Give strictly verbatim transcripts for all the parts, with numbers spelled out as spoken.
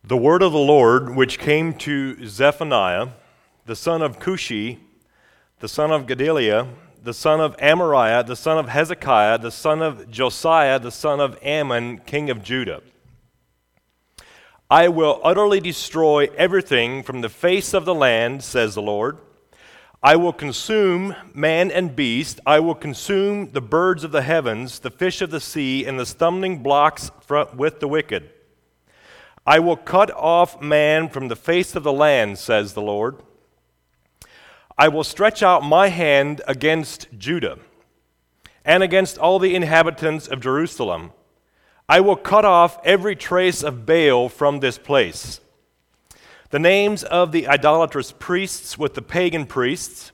The word of the Lord which came to Zephaniah, the son of Cushi, the son of Gedaliah, the son of Amariah, the son of Hezekiah, the son of Josiah, the son of Ammon, king of Judah. I will utterly destroy everything from the face of the land, says the Lord. I will consume man and beast. I will consume the birds of the heavens, the fish of the sea, and the stumbling blocks with the wicked. I will cut off man from the face of the land, says the Lord. I will stretch out my hand against Judah and against all the inhabitants of Jerusalem. I will cut off every trace of Baal from this place. The names of the idolatrous priests with the pagan priests,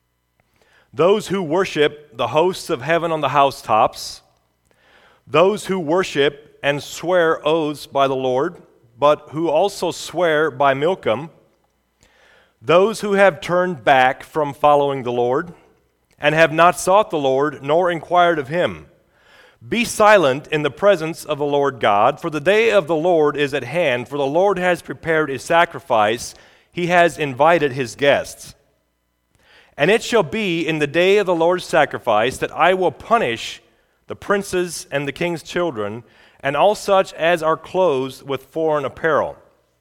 those who worship the hosts of heaven on the housetops, those who worship and swear oaths by the Lord, but who also swear by Milcom, those who have turned back from following the Lord, and have not sought the Lord, nor inquired of him. Be silent in the presence of the Lord God, for the day of the Lord is at hand, for the Lord has prepared a sacrifice, he has invited his guests. And it shall be in the day of the Lord's sacrifice that I will punish the princes and the king's children, and all such as are clothed with foreign apparel.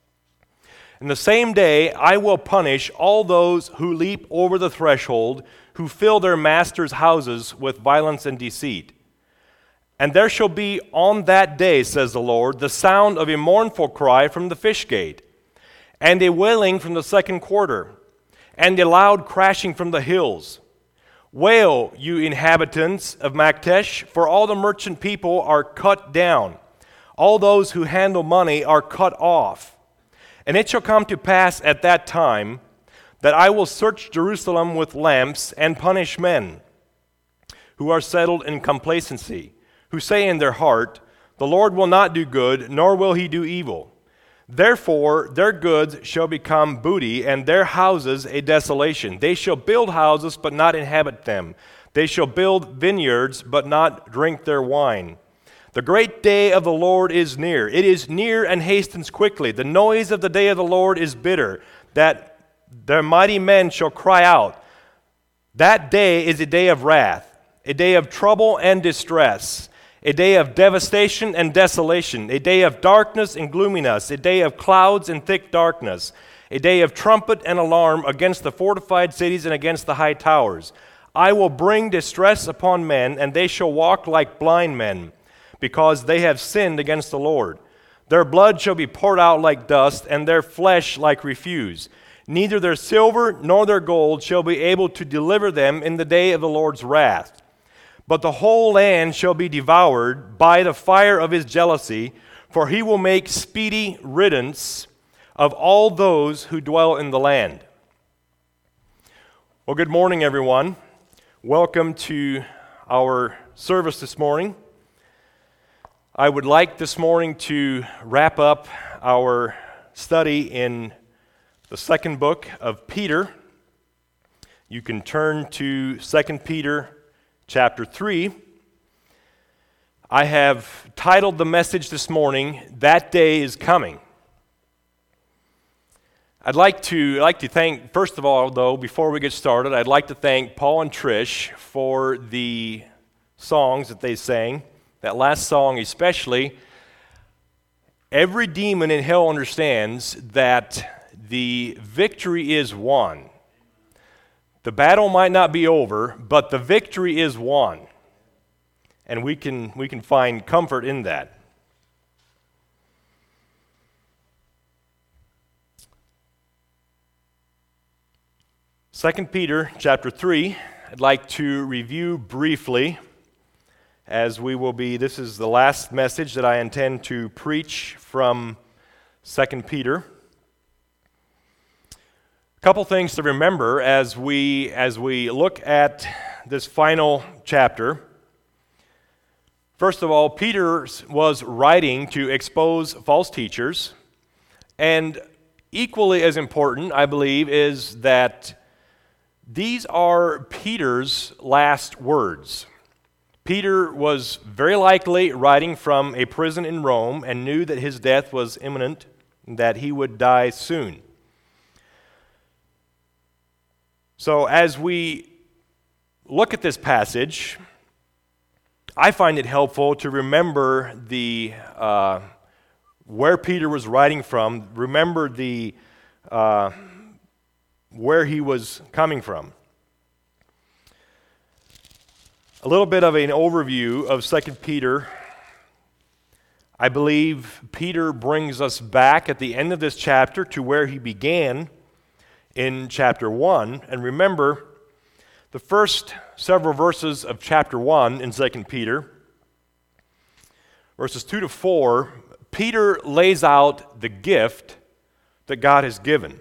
In the same day I will punish all those who leap over the threshold, who fill their masters' houses with violence and deceit. And there shall be on that day, says the Lord, the sound of a mournful cry from the fish gate, and a wailing from the second quarter, and a loud crashing from the hills. Wail, you inhabitants of Maktesh, for all the merchant people are cut down. All those who handle money are cut off. And it shall come to pass at that time that I will search Jerusalem with lamps and punish men who are settled in complacency, who say in their heart, the Lord will not do good, nor will he do evil. Therefore their goods shall become booty, and their houses a desolation. They shall build houses, but not inhabit them. They shall build vineyards, but not drink their wine. The great day of the Lord is near. It is near and hastens quickly. The noise of the day of the Lord is bitter, that their mighty men shall cry out. That day is a day of wrath, a day of trouble and distress, a day of devastation and desolation, a day of darkness and gloominess, a day of clouds and thick darkness, a day of trumpet and alarm against the fortified cities and against the high towers. I will bring distress upon men, and they shall walk like blind men, because they have sinned against the Lord. Their blood shall be poured out like dust, and their flesh like refuse. Neither their silver nor their gold shall be able to deliver them in the day of the Lord's wrath. But the whole land shall be devoured by the fire of his jealousy, for he will make speedy riddance of all those who dwell in the land. Well, good morning, everyone. Welcome to our service this morning. I would like this morning to wrap up our study in the second book of Peter. You can turn to Second Peter chapter three. I have titled the message this morning, That Day is Coming. I'd like to I'd like to thank, first of all, though, before we get started, I'd like to thank Paul and Trish for the songs that they sang. That last song especially. Every demon in hell understands that the victory is won. The battle might not be over, but the victory is won. And we can we can find comfort in that. Second Peter chapter three, I'd like to review briefly, as we will be, this is the last message that I intend to preach from Second Peter. A couple things to remember as we as we look at this final chapter. First of all, Peter was writing to expose false teachers, and equally as important, I believe, is that these are Peter's last words. Peter was very likely writing from a prison in Rome and knew that his death was imminent, that he would die soon. So as we look at this passage, I find it helpful to remember the uh, where Peter was writing from, remember the uh, where he was coming from. A little bit of an overview of Second Peter. I believe Peter brings us back at the end of this chapter to where he began in chapter one. And remember, the first several verses of chapter one in Second Peter, verses two to four, Peter lays out the gift that God has given.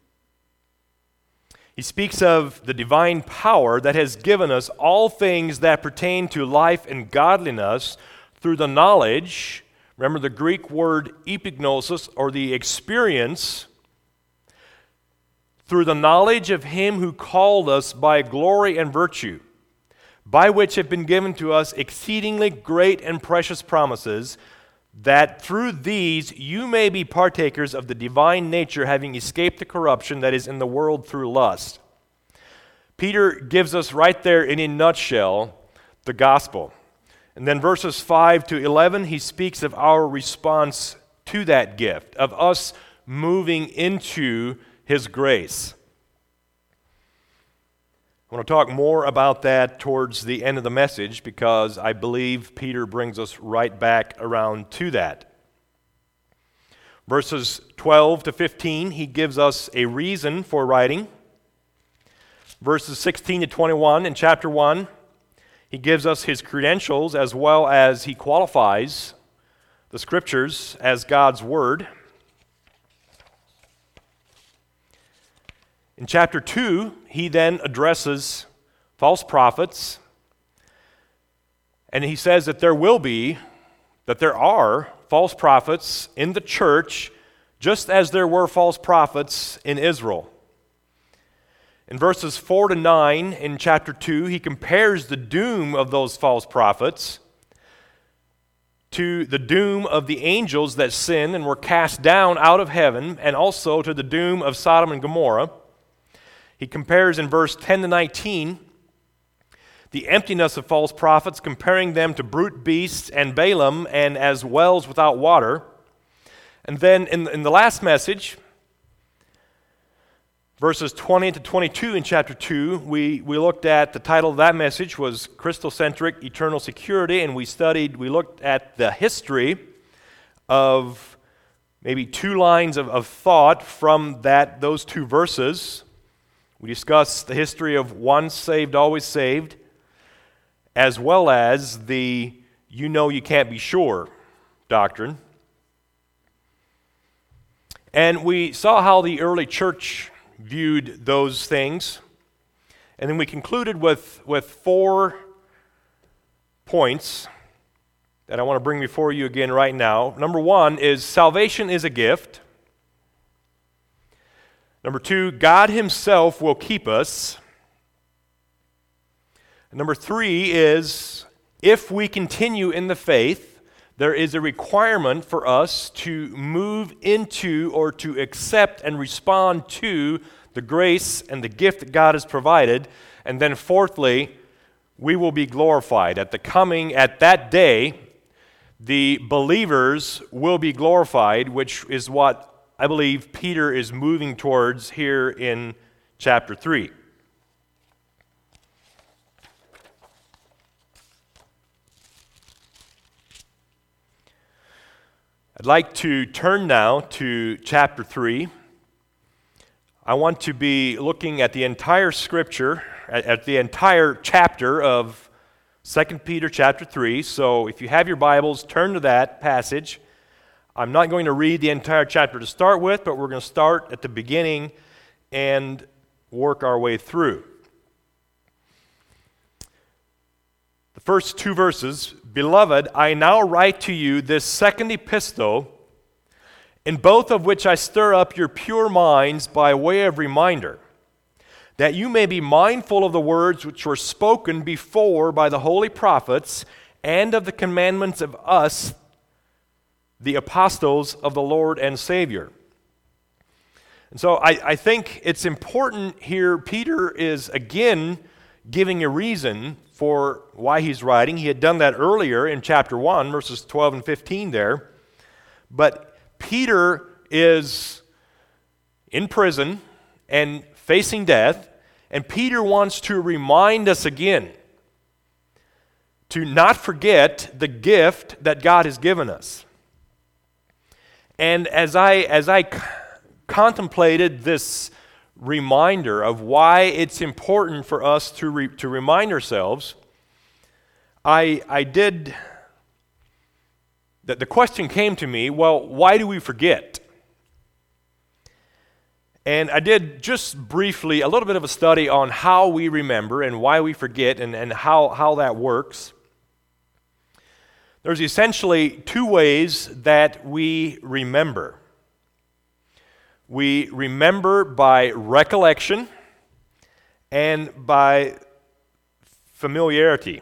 He speaks of the divine power that has given us all things that pertain to life and godliness through the knowledge, remember the Greek word epignosis, or the experience, through the knowledge of him who called us by glory and virtue, by which have been given to us exceedingly great and precious promises, that through these you may be partakers of the divine nature, having escaped the corruption that is in the world through lust. Peter gives us right there in a nutshell the gospel. And then verses five to eleven, he speaks of our response to that gift, of us moving into his grace. I want to talk more about that towards the end of the message because I believe Peter brings us right back around to that. Verses twelve to fifteen, he gives us a reason for writing. Verses sixteen to twenty-one in chapter one, he gives us his credentials as well as he qualifies the Scriptures as God's Word. In chapter two, he then addresses false prophets, and he says that there will be, that there are false prophets in the church, just as there were false prophets in Israel. In verses four to nine in chapter two, he compares the doom of those false prophets to the doom of the angels that sinned and were cast down out of heaven, and also to the doom of Sodom and Gomorrah. He compares in verse ten to nineteen the emptiness of false prophets, comparing them to brute beasts and Balaam and as wells without water. And then in, in the last message, verses twenty to twenty-two in chapter two, we, we looked at, the title of that message was Christocentric Eternal Security, and we studied, we looked at the history of maybe two lines of, of thought from that those two verses. We discussed the history of once saved, always saved, as well as the you know you can't be sure doctrine. And we saw how the early church viewed those things. And then we concluded with, with four points that I want to bring before you again right now. Number one is salvation is a gift. Number two, God himself will keep us. And number three is, if we continue in the faith, there is a requirement for us to move into or to accept and respond to the grace and the gift that God has provided. And then fourthly, we will be glorified. At the coming, at that day, the believers will be glorified, which is what I believe Peter is moving towards here in chapter three. I'd like to turn now to chapter three. I want to be looking at the entire scripture, at, at the entire chapter of Second Peter chapter three. So if you have your Bibles, turn to that passage. I'm not going to read the entire chapter to start with, but we're going to start at the beginning and work our way through. The first two verses, Beloved, I now write to you this second epistle, in both of which I stir up your pure minds by way of reminder, that you may be mindful of the words which were spoken before by the holy prophets, and of the commandments of us, the apostles of the Lord and Savior. And so I, I think it's important here. Peter is again giving a reason for why he's writing. He had done that earlier in chapter one, verses twelve and fifteen there. But Peter is in prison and facing death, and Peter wants to remind us again to not forget the gift that God has given us. And as I as I c- contemplated this reminder of why it's important for us to re, to remind ourselves, I I did that the question came to me, well, why do we forget? And I did just briefly a little bit of a study on how we remember and why we forget and, and how, how that works. There's essentially two ways that we remember. We remember by recollection and by familiarity.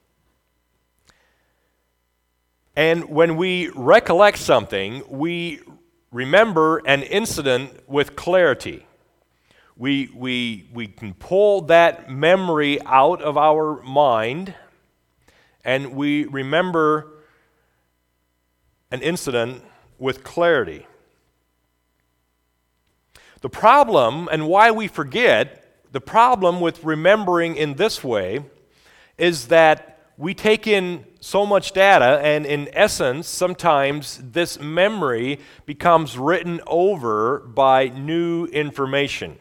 And when we recollect something, we remember an incident with clarity. We, we, we can pull that memory out of our mind, and we remember an incident with clarity. The problem, and why we forget, the problem with remembering in this way is that we take in so much data, and in essence, sometimes this memory becomes written over by new information.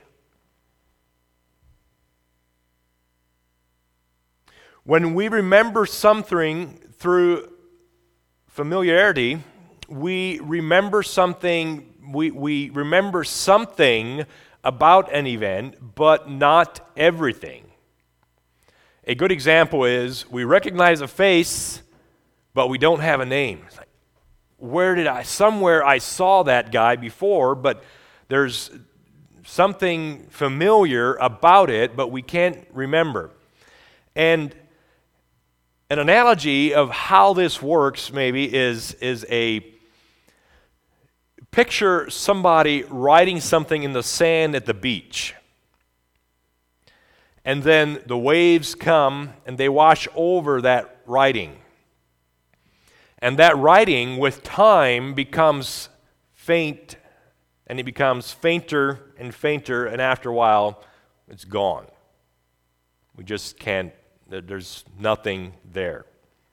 When we remember something through familiarity, we remember something, we, we remember something about an event, but not everything. A good example is we recognize a face, but we don't have a name. It's like, where did I, somewhere I saw that guy before, but there's something familiar about it, but we can't remember. And an analogy of how this works maybe is, is a picture somebody writing something in the sand at the beach. And then the waves come and they wash over that writing. And that writing with time becomes faint, and it becomes fainter and fainter, and after a while it's gone. We just can't, there's nothing there.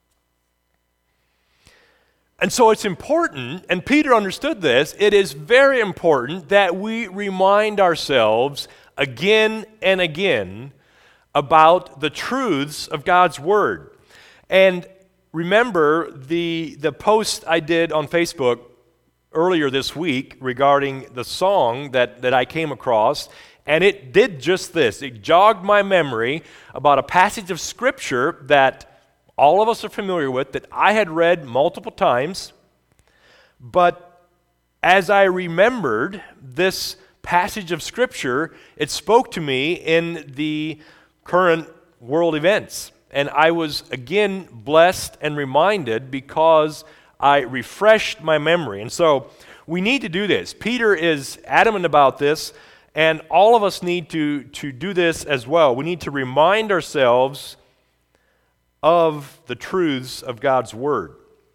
And so it's important, and Peter understood this, it is very important that we remind ourselves again and again about the truths of God's Word. And remember the, the post I did on Facebook earlier this week regarding the song that, that I came across, and it did just this. It jogged my memory about a passage of Scripture that all of us are familiar with, that I had read multiple times, but as I remembered this passage of Scripture, it spoke to me in the current world events. And I was again blessed and reminded because I refreshed my memory. And so we need to do this. Peter is adamant about this, and all of us need to, to do this as well. We need to remind ourselves of the truths of God's Word.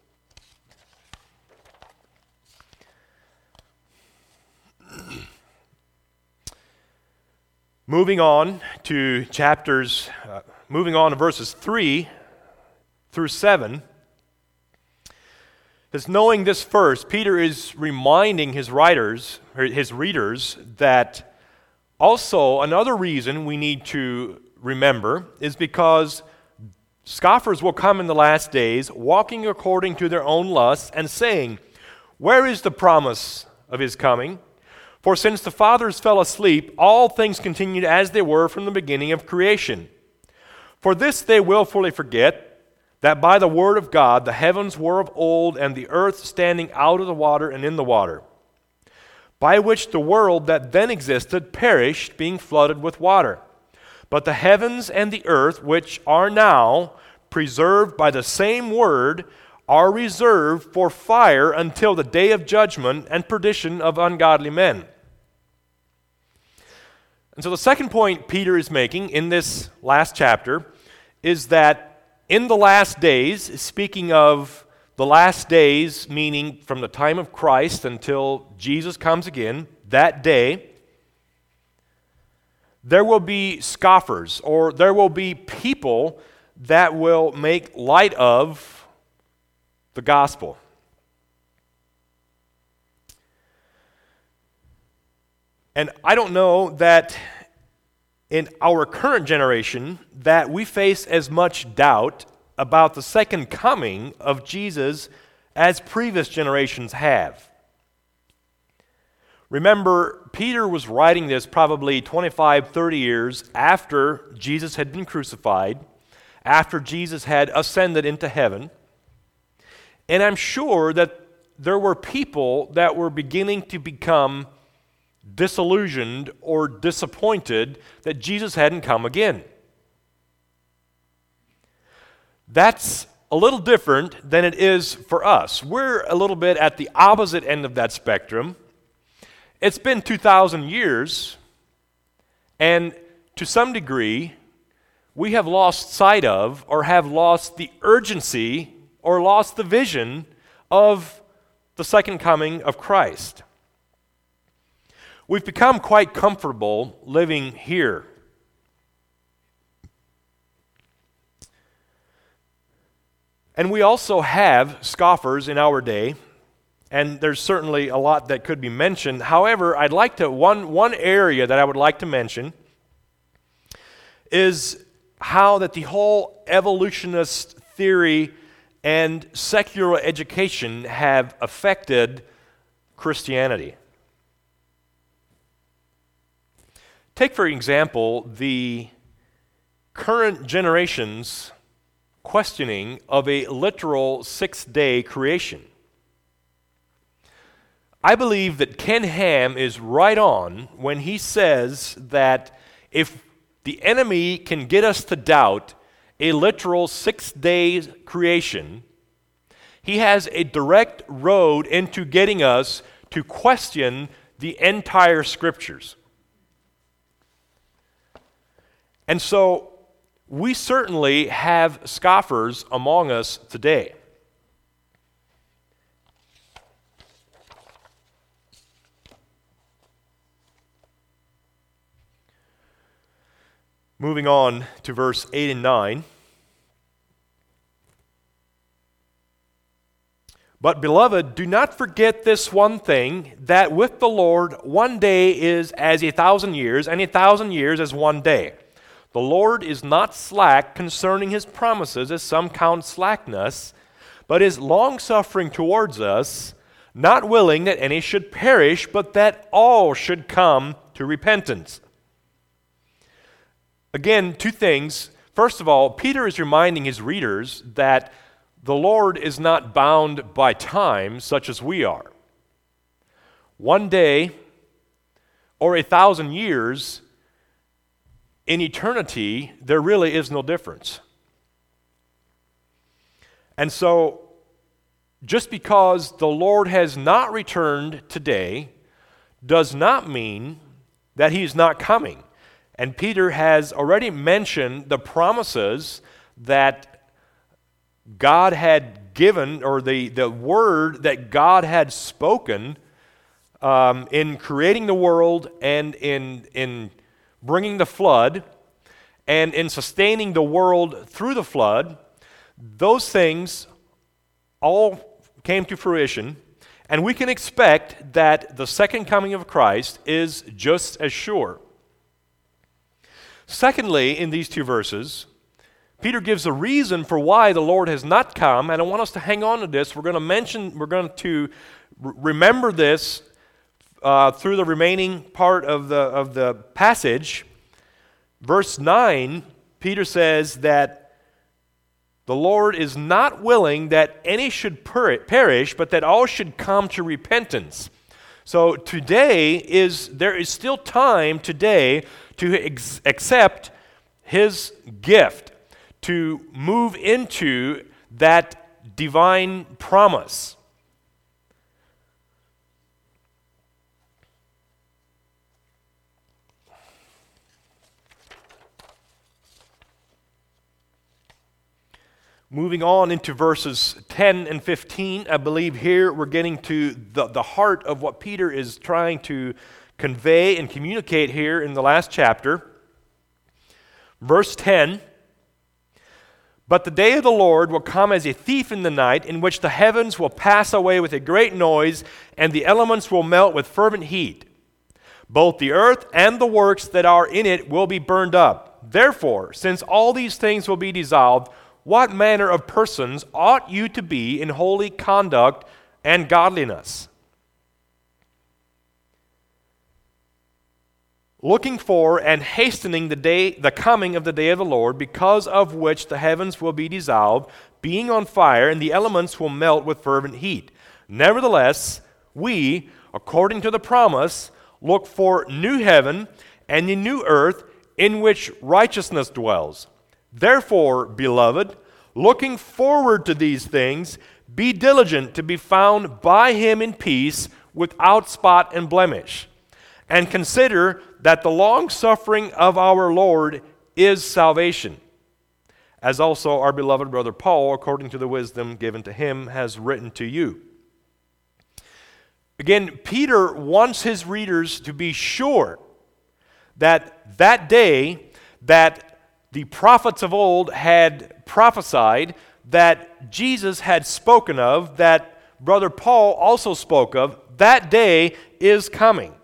Moving on to chapters, uh, moving on to verses three through seven. Because knowing this first, Peter is reminding his writers, or his readers, that also another reason we need to remember is because scoffers will come in the last days, walking according to their own lusts, and saying, "Where is the promise of his coming? For since the fathers fell asleep, all things continued as they were from the beginning of creation. For this they willfully forget, that by the word of God the heavens were of old, and the earth standing out of the water and in the water, by which the world that then existed perished, being flooded with water. But the heavens and the earth, which are now preserved by the same word, are reserved for fire until the day of judgment and perdition of ungodly men. And so the second point Peter is making in this last chapter is that in the last days, speaking of the last days, meaning from the time of Christ until Jesus comes again, that day, there will be scoffers, or there will be people that will make light of the gospel. And I don't know that in our current generation that we face as much doubt about the second coming of Jesus as previous generations have. Remember, Peter was writing this probably twenty-five, thirty years after Jesus had been crucified, after Jesus had ascended into heaven. And I'm sure that there were people that were beginning to become disillusioned or disappointed that Jesus hadn't come again. That's a little different than it is for us. We're a little bit at the opposite end of that spectrum. It's been two thousand years, and to some degree, we have lost sight of or have lost the urgency or lost the vision of the second coming of Christ. We've become quite comfortable living here. And we also have scoffers in our day, and there's certainly a lot that could be mentioned. However, I'd like to, one, one area that I would like to mention is how that the whole evolutionist theory and secular education have affected Christianity. Take, for example, the current generation's questioning of a literal six-day creation. I believe that Ken Ham is right on when he says that if the enemy can get us to doubt a literal six-day creation, he has a direct road into getting us to question the entire Scriptures. And so, we certainly have scoffers among us today. Moving on to verse eight and nine. But, beloved, do not forget this one thing, that with the Lord one day is as a thousand years, and a thousand years as one day. The Lord is not slack concerning his promises, as some count slackness, but is longsuffering towards us, not willing that any should perish, but that all should come to repentance. Again, two things. First of all, Peter is reminding his readers that the Lord is not bound by time such as we are. One day or a thousand years, in eternity, there really is no difference. And so, just because the Lord has not returned today does not mean that he's not coming. And Peter has already mentioned the promises that God had given, or the, the word that God had spoken um, in creating the world and in in bringing the flood, and in sustaining the world through the flood. Those things all came to fruition, and we can expect that the second coming of Christ is just as sure. Secondly, in these two verses, Peter gives a reason for why the Lord has not come, and I want us to hang on to this. We're going to mention, we're going to remember this Uh, through the remaining part of the of the passage. Verse nine, Peter says that the Lord is not willing that any should per- perish, but that all should come to repentance. So today is, there is still time today to ex- accept his gift, to move into that divine promise. Moving on into verses ten and fifteen, I believe here we're getting to the, the heart of what Peter is trying to convey and communicate here in the last chapter. Verse ten, "But the day of the Lord will come as a thief in the night, in which the heavens will pass away with a great noise, and the elements will melt with fervent heat. Both the earth and the works that are in it will be burned up. Therefore, since all these things will be dissolved, what manner of persons ought you to be in holy conduct and godliness? Looking for and hastening the day, the coming of the day of the Lord, because of which the heavens will be dissolved, being on fire, and the elements will melt with fervent heat. Nevertheless, we, according to the promise, look for new heaven and a new earth in which righteousness dwells. Therefore, beloved, looking forward to these things, be diligent to be found by him in peace, without spot and blemish. And consider that the long-suffering of our Lord is salvation, as also our beloved brother Paul, according to the wisdom given to him, has written to you." Again, Peter wants his readers to be sure that that day that the prophets of old had prophesied, that Jesus had spoken of, that brother Paul also spoke of, that day is coming.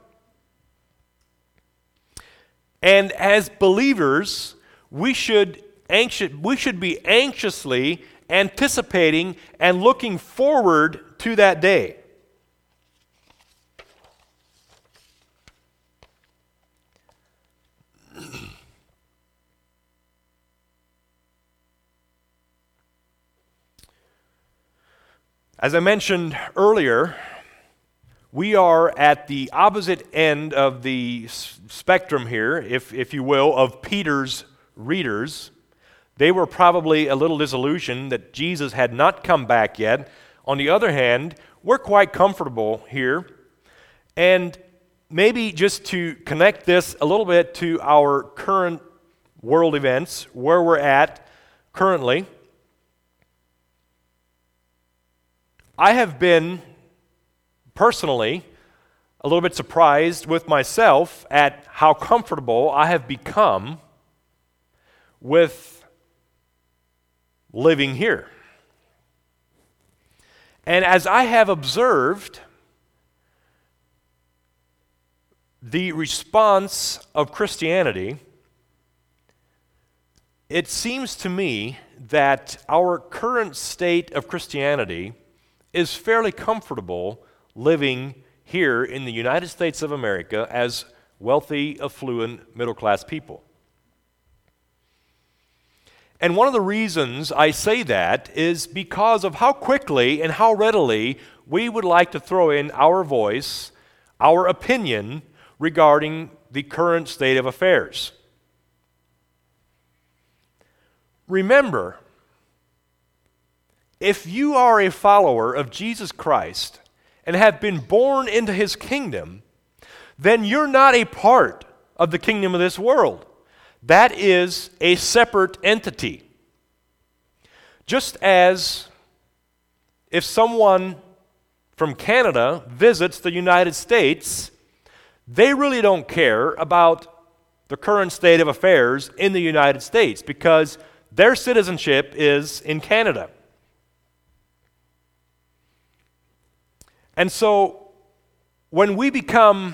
And as believers, we should anxious, we should be anxiously anticipating and looking forward to that day. As I mentioned earlier, we are at the opposite end of the spectrum here, if, if you will, of Peter's readers. They were probably a little disillusioned that Jesus had not come back yet. On the other hand, we're quite comfortable here. And maybe just to connect this a little bit to our current world events, where we're at currently, I have been personally a little bit surprised with myself at how comfortable I have become with living here. And as I have observed the response of Christianity, it seems to me that our current state of Christianity is fairly comfortable living here in the United States of America as wealthy, affluent, middle-class people. And one of the reasons I say that is because of how quickly and how readily we would like to throw in our voice, our opinion regarding the current state of affairs. Remember, if you are a follower of Jesus Christ and have been born into his kingdom, then you're not a part of the kingdom of this world. That is a separate entity. Just as if someone from Canada visits the United States, they really don't care about the current state of affairs in the United States because their citizenship is in Canada. And so, when we become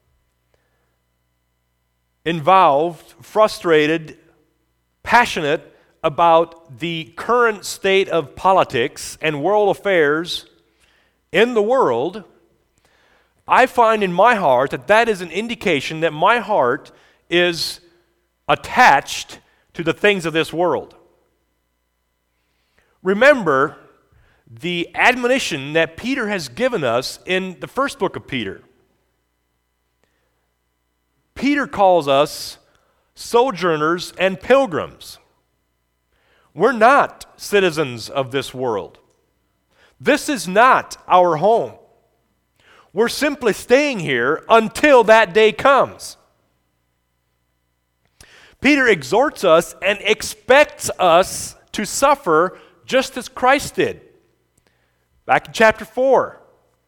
involved, frustrated, passionate about the current state of politics and world affairs in the world, I find in my heart that that is an indication that my heart is attached to the things of this world. Remember the admonition that Peter has given us in the first book of Peter. Peter calls us sojourners and pilgrims. We're not citizens of this world. This is not our home. We're simply staying here until that day comes. Peter exhorts us and expects us to suffer just as Christ did. Back in chapter four.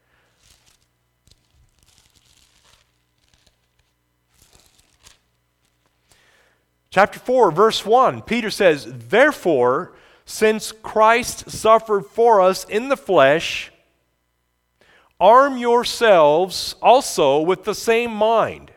Chapter four, verse one, Peter says, "Therefore, since Christ suffered for us in the flesh, arm yourselves also with the same mind."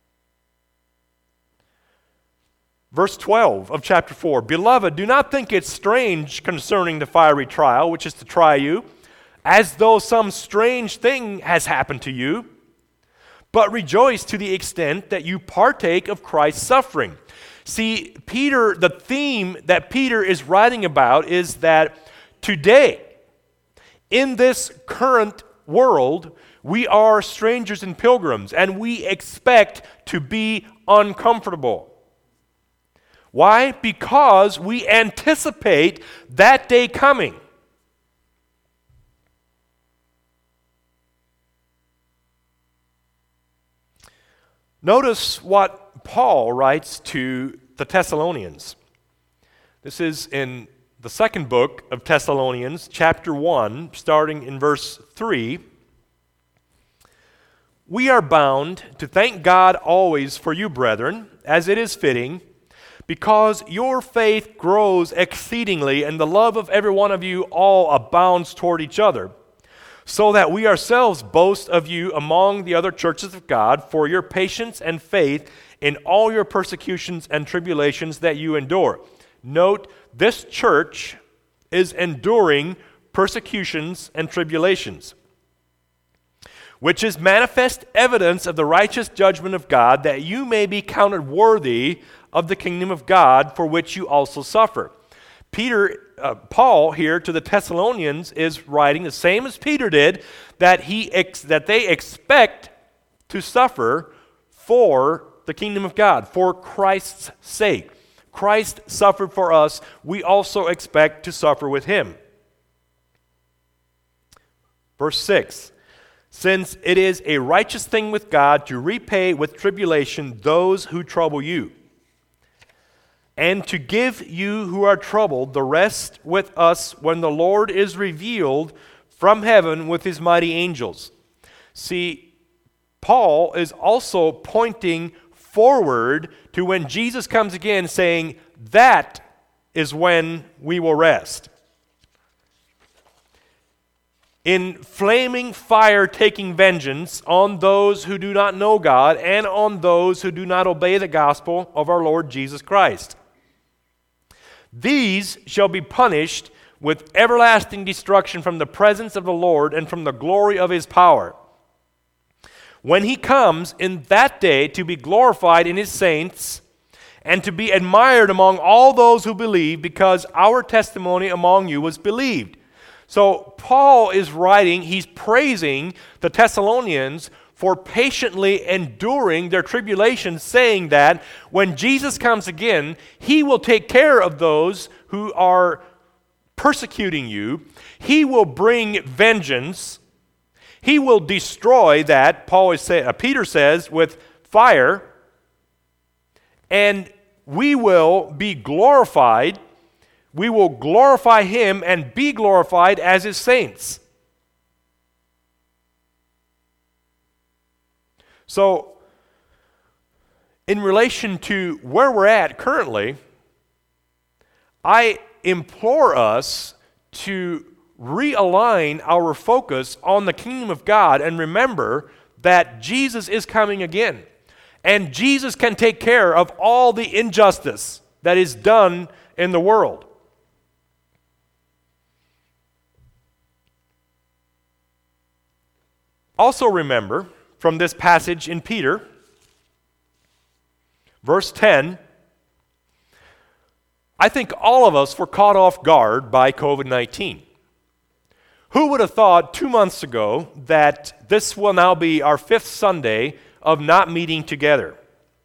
Verse twelve of chapter four, "Beloved, do not think it strange concerning the fiery trial, which is to try you, as though some strange thing has happened to you, but rejoice to the extent that you partake of Christ's suffering." See, Peter, the theme that Peter is writing about is that today, in this current world, we are strangers and pilgrims, and we expect to be uncomfortable. Why? Because we anticipate that day coming. Notice what Paul writes to the Thessalonians. This is in the second book of Thessalonians, chapter one, starting in verse three. "We are bound to thank God always for you, brethren, as it is fitting, because your faith grows exceedingly, and the love of every one of you all abounds toward each other, so that we ourselves boast of you among the other churches of God for your patience and faith in all your persecutions and tribulations that you endure." Note, this church is enduring persecutions and tribulations, which is manifest evidence of the righteous judgment of God, that you may be counted worthy of the kingdom of God, for which you also suffer. Peter, uh, Paul here to the Thessalonians is writing the same as Peter did, that he ex- that they expect to suffer for the kingdom of God, for Christ's sake. Christ suffered for us. We also expect to suffer with him. Verse six, "Since it is a righteous thing with God to repay with tribulation those who trouble you, and to give you who are troubled the rest with us when the Lord is revealed from heaven with his mighty angels." See, Paul is also pointing forward to when Jesus comes again, saying, that is when we will rest. "In flaming fire taking vengeance on those who do not know God and on those who do not obey the gospel of our Lord Jesus Christ. These shall be punished with everlasting destruction from the presence of the Lord and from the glory of his power, when he comes in that day to be glorified in his saints and to be admired among all those who believe, because our testimony among you was believed." So Paul is writing, he's praising the Thessalonians for patiently enduring their tribulations, saying that when Jesus comes again, he will take care of those who are persecuting you. He will bring vengeance. He will destroy that, Paul is say, uh, Peter says, with fire, and we will be glorified. We will glorify him and be glorified as his saints. So, in relation to where we're at currently, I implore us to realign our focus on the kingdom of God and remember that Jesus is coming again. And Jesus can take care of all the injustice that is done in the world. Also remember from this passage in Peter, verse ten, I think all of us were caught off guard by covid nineteen. Who would have thought two months ago that this will now be our fifth Sunday of not meeting together?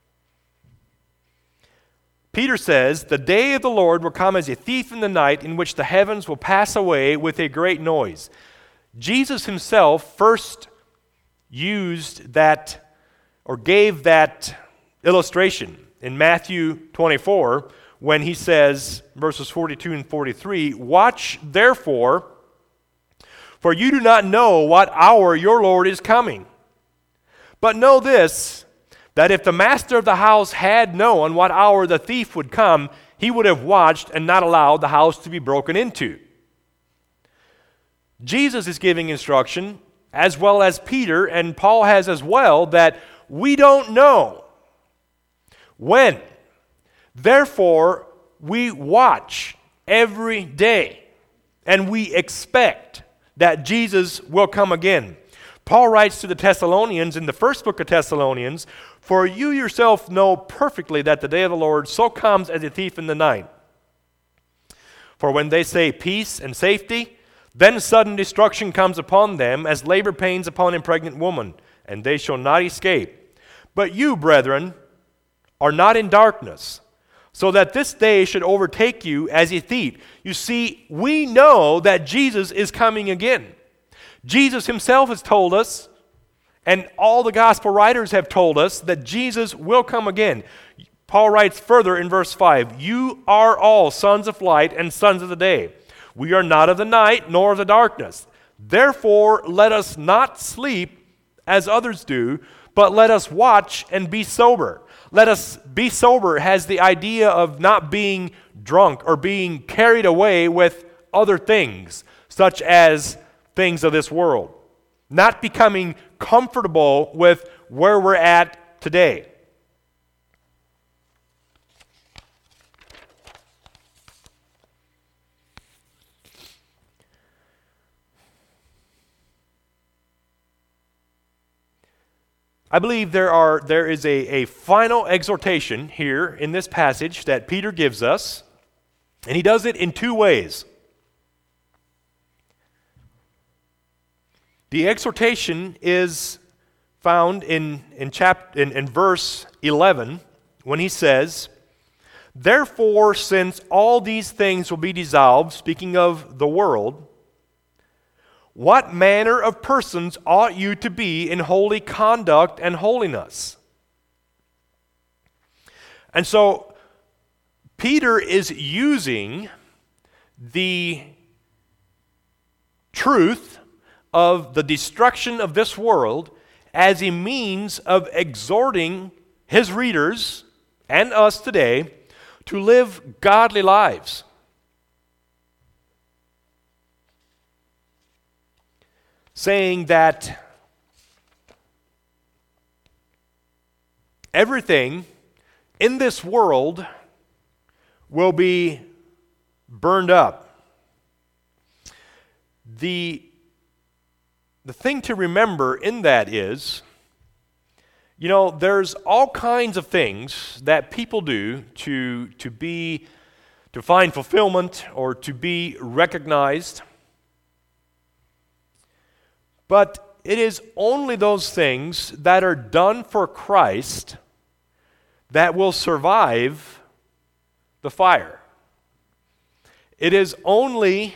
Peter says, "The day of the Lord will come as a thief in the night, in which the heavens will pass away with a great noise." Jesus himself first used that or gave that illustration in Matthew twenty-four when he says, verses forty-two and forty-three, "Watch therefore, for you do not know what hour your Lord is coming. But know this, that if the master of the house had known what hour the thief would come, he would have watched and not allowed the house to be broken into." Jesus is giving instruction, as well as Peter, and Paul has as well, that we don't know when. Therefore, we watch every day, and we expect that Jesus will come again. Paul writes to the Thessalonians in the first book of Thessalonians, "For you yourself know perfectly that the day of the Lord so comes as a thief in the night. For when they say peace and safety, then sudden destruction comes upon them as labor pains upon a pregnant woman, and they shall not escape. But you, brethren, are not in darkness, so that this day should overtake you as a thief." You see, we know that Jesus is coming again. Jesus himself has told us, and all the gospel writers have told us, that Jesus will come again. Paul writes further in verse five, "You are all sons of light and sons of the day. We are not of the night nor of the darkness. Therefore let us not sleep as others do, but let us watch and be sober." Let us be sober has the idea of not being drunk or being carried away with other things, such as things of this world. Not becoming comfortable with where we're at today. I believe there are there is a, a final exhortation here in this passage that Peter gives us, and he does it in two ways. The exhortation is found in, in, chap, in, in verse eleven when he says, "Therefore, since all these things will be dissolved," speaking of the world, "what manner of persons ought you to be in holy conduct and holiness?" And so, Peter is using the truth of the destruction of this world as a means of exhorting his readers and us today to live godly lives. Saying that everything in this world will be burned up. The, the thing to remember in that is, you know, there's all kinds of things that people do to, to be, to find fulfillment or to be recognized. But it is only those things that are done for Christ that will survive the fire. It is only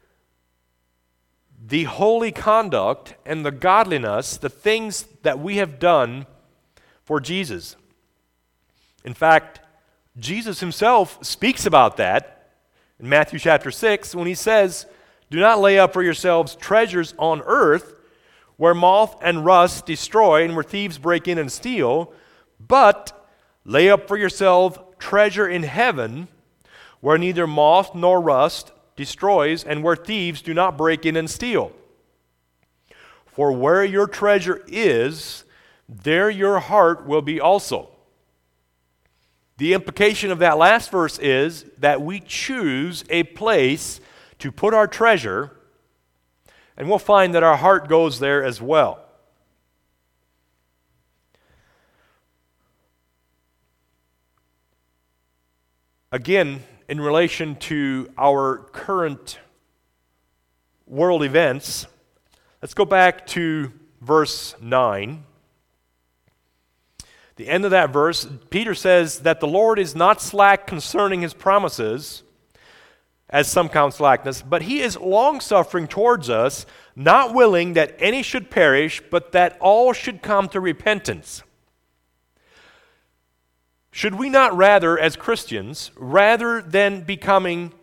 the holy conduct and the godliness, the things that we have done for Jesus. In fact, Jesus himself speaks about that in Matthew chapter six when he says, "Do not lay up for yourselves treasures on earth, where moth and rust destroy and where thieves break in and steal, but lay up for yourself treasure in heaven, where neither moth nor rust destroys and where thieves do not break in and steal. For where your treasure is, there your heart will be also." The implication of that last verse is that we choose a place to put our treasure, and we'll find that our heart goes there as well. Again, in relation to our current world events, let's go back to verse nine. The end of that verse, Peter says that the Lord is not slack concerning his promises, as some count slackness, but he is long-suffering towards us, not willing that any should perish, but that all should come to repentance. Should we not rather, as Christians, rather than becoming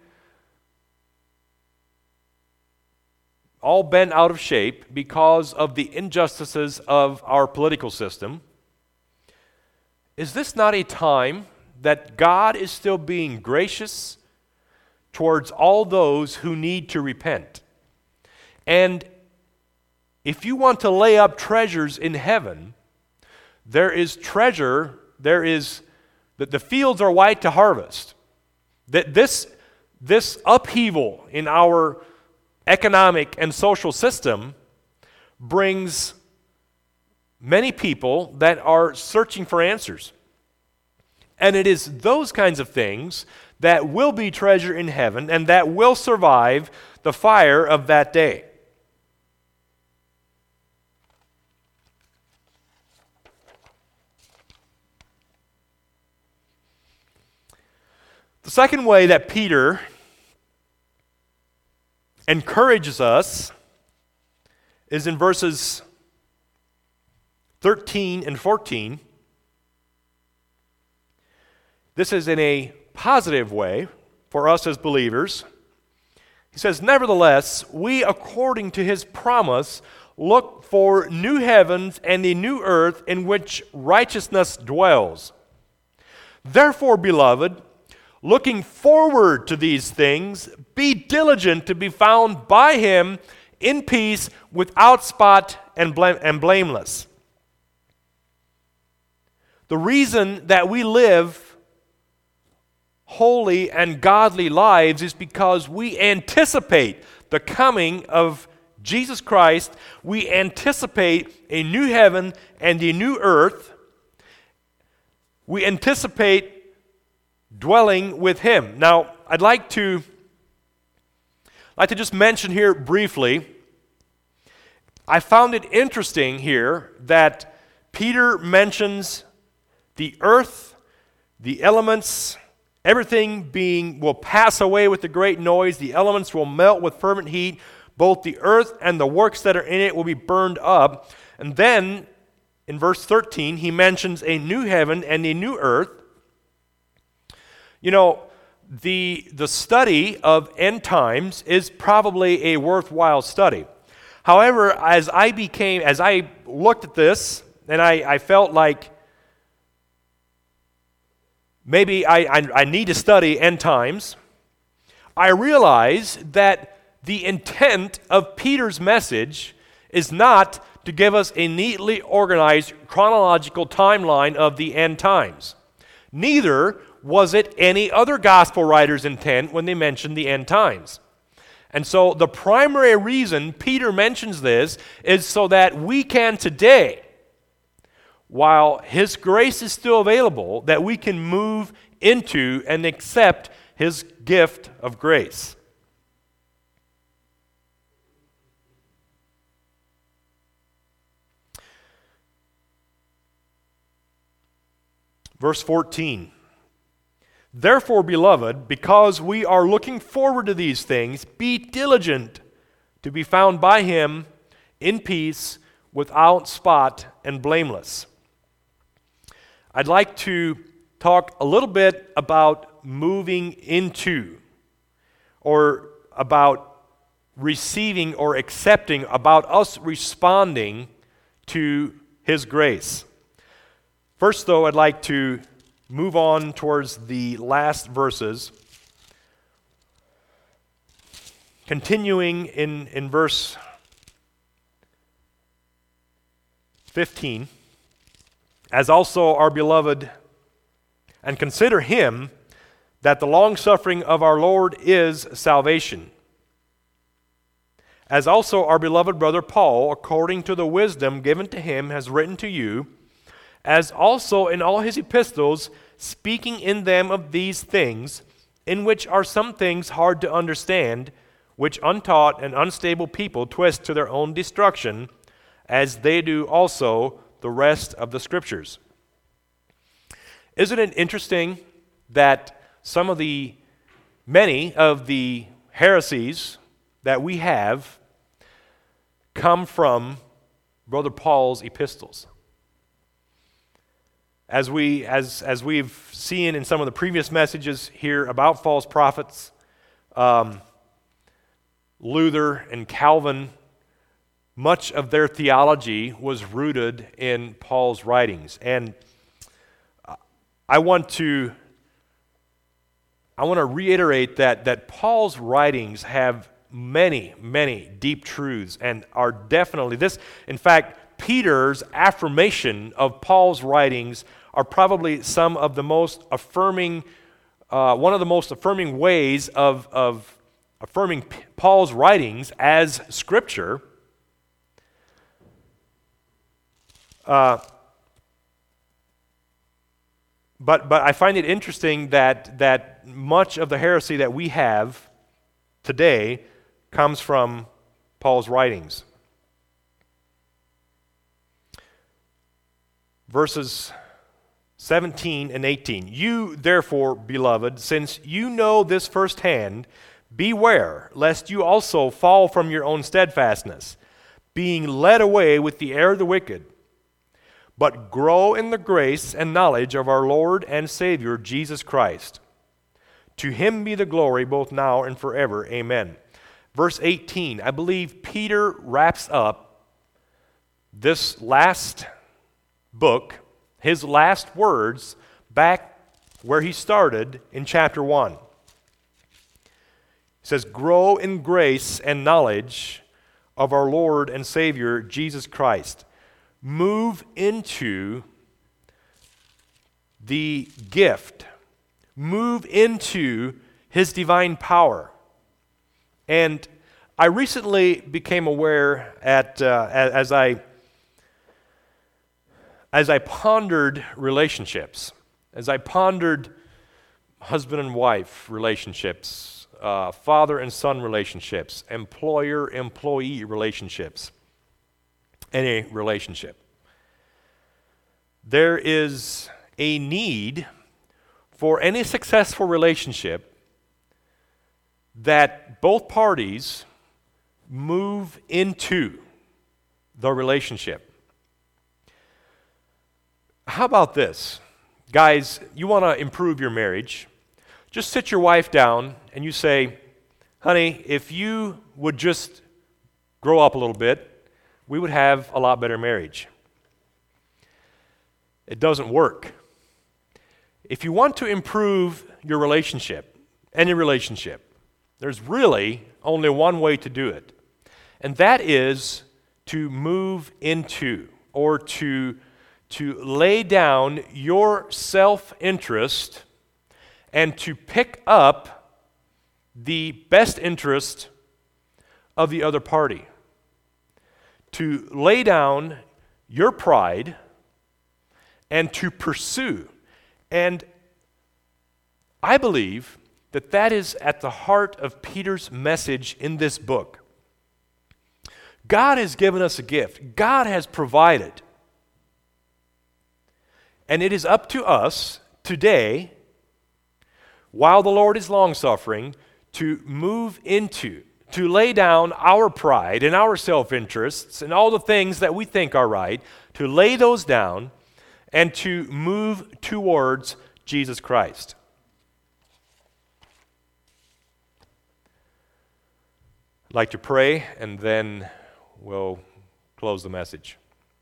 all bent out of shape because of the injustices of our political system, is this not a time that God is still being gracious towards all those who need to repent? And if you want to lay up treasures in heaven, there is treasure, there is, that the fields are white to harvest. That this, this upheaval in our economic and social system brings many people that are searching for answers. And it is those kinds of things that will be treasure in heaven and that will survive the fire of that day. The second way that Peter encourages us is in verses thirteen and fourteen. This is in a positive way for us as believers. He says, "Nevertheless, we, according to his promise, look for new heavens and a new earth in which righteousness dwells. Therefore, beloved, looking forward to these things, be diligent to be found by him in peace, without spot and, blame, and blameless." The reason that we live holy and godly lives is because we anticipate the coming of Jesus Christ. We anticipate a new heaven and a new earth. We anticipate dwelling with him. Now, I'd like to like to just mention here briefly, I found it interesting here that Peter mentions the earth, the elements, everything being will pass away with a great noise, the elements will melt with fervent heat, both the earth and the works that are in it will be burned up. And then in verse thirteen, he mentions a new heaven and a new earth. You know, the, the study of end times is probably a worthwhile study. However, as I became, as I looked at this, and I, I felt like maybe I, I, I need to study end times, I realized that the intent of Peter's message is not to give us a neatly organized chronological timeline of the end times. Neither was it any other gospel writer's intent when they mentioned the end times. And so the primary reason Peter mentions this is so that we can today, while his grace is still available, that we can move into and accept his gift of grace. Verse fourteen. "Therefore, beloved, because we are looking forward to these things, be diligent to be found by him in peace, without spot and blameless." I'd like to talk a little bit about moving into, or about receiving or accepting, about us responding to his grace. First, though, I'd like to move on towards the last verses. Continuing in, in verse fifteen, "As also our beloved, and consider him, that the longsuffering of our Lord is salvation. As also our beloved brother Paul, according to the wisdom given to him, has written to you, as also in all his epistles, speaking in them of these things, in which are some things hard to understand, which untaught and unstable people twist to their own destruction, as they do also the rest of the Scriptures." Isn't it interesting that some of the, many of the heresies that we have come from Brother Paul's epistles? As we as as we've seen in some of the previous messages here about false prophets, um, Luther and Calvin, much of their theology was rooted in Paul's writings. And I want to I want to reiterate that that Paul's writings have many, many deep truths and are definitely this. In fact, Peter's affirmation of Paul's writings are probably some of the most affirming, uh, one of the most affirming ways of, of affirming P- Paul's writings as Scripture. Uh, but but I find it interesting that that much of the heresy that we have today comes from Paul's writings. Verses seventeen and eighteen. You, therefore, beloved, since you know this firsthand, beware lest you also fall from your own steadfastness, being led away with the error of the wicked, but grow in the grace and knowledge of our Lord and Savior, Jesus Christ. To him be the glory both now and forever. Amen. Verse eighteen, I believe Peter wraps up this last book, his last words, back where he started in chapter one. He says, grow in grace and knowledge of our Lord and Savior, Jesus Christ. Move into the gift. Move into his divine power. And I recently became aware at uh, as I as I pondered relationships, as I pondered husband and wife relationships, uh, father and son relationships, employer-employee relationships, any relationship, there is a need for any successful relationship that both parties move into the relationship. How about this? Guys, you want to improve your marriage, just sit your wife down and you say, honey, if you would just grow up a little bit, we would have a lot better marriage. It doesn't work. If you want to improve your relationship, any relationship, there's really only one way to do it, and that is to move into or to to lay down your self-interest and to pick up the best interest of the other party. To lay down your pride and to pursue. And I believe that that is at the heart of Peter's message in this book. God has given us a gift. God has provided. And it is up to us today, while the Lord is long-suffering, to move into, to lay down our pride and our self-interests and all the things that we think are right, to lay those down and to move towards Jesus Christ. I'd like to pray, and then we'll close the message.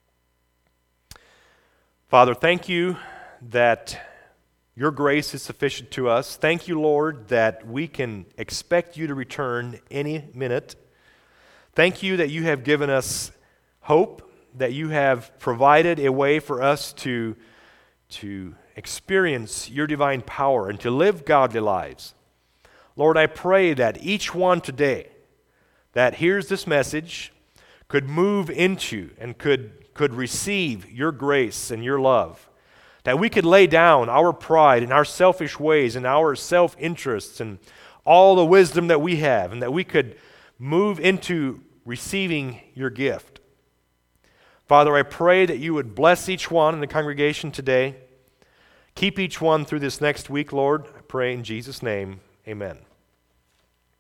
Father, thank you that your grace is sufficient to us. Thank you, Lord, that we can expect you to return any minute. Thank you that you have given us hope, that you have provided a way for us to, to experience your divine power and to live godly lives. Lord, I pray that each one today that hears this message could move into and could could receive your grace and your love, that we could lay down our pride and our selfish ways and our self-interests and all the wisdom that we have, and that we could move into receiving your gift. Father, I pray that you would bless each one in the congregation today. Keep each one through this next week, Lord. I pray in Jesus' name, amen.